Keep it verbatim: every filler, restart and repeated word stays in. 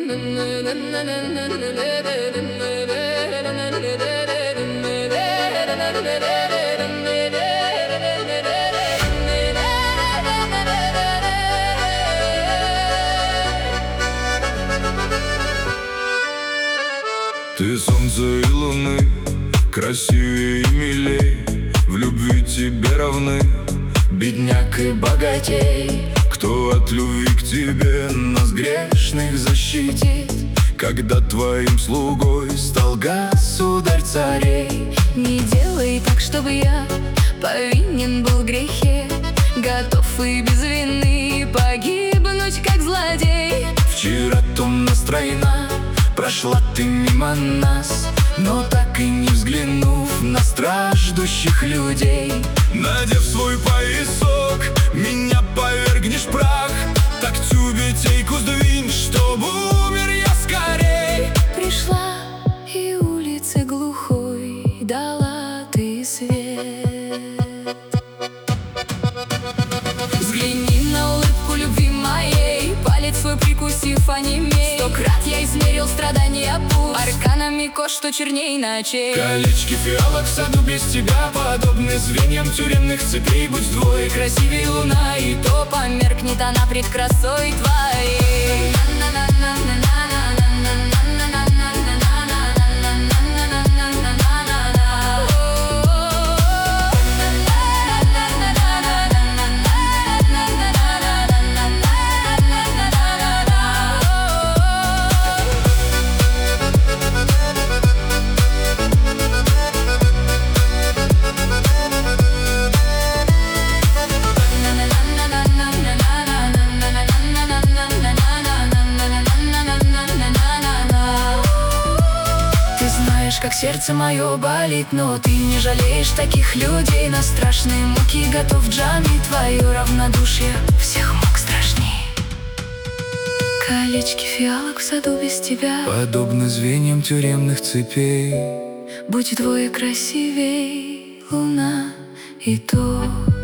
Ты солнце и луны, красивее и милей, в любви тебе равны бедняк и богатей. Кто от любви к тебе нас грешных защитит, когда твоим слугой стал государь царей? Не делай так, чтобы я повинен был в грехе, готов и без вины погибнуть, как злодей. Вчера томно стройна прошла ты мимо нас, но так и не взглянув на страждущих людей. Надев свой поясок, меня повергнешь в прах, так тюбетейку сдвинь, чтобы умер я скорей. Пришла и улицы глухой дала ты свет. Взгляни на улыбку любви моей, палец свой прикусив онемей. Сто крат я измерил страдания путь, арканами кож, что черней ночей. Колечки фиалок в саду без тебя подобны звеньям тюремных цепей. Будь вдвое красивей луна, и То померкнет она пред красой твоей. Как сердце мое болит, но ты не жалеешь таких людей. На страшные муки готов джами, твое равнодушие всех мук страшней. Колечки фиалок в саду без тебя подобны звеньям тюремных цепей. Будь вдвое красивей луна, и то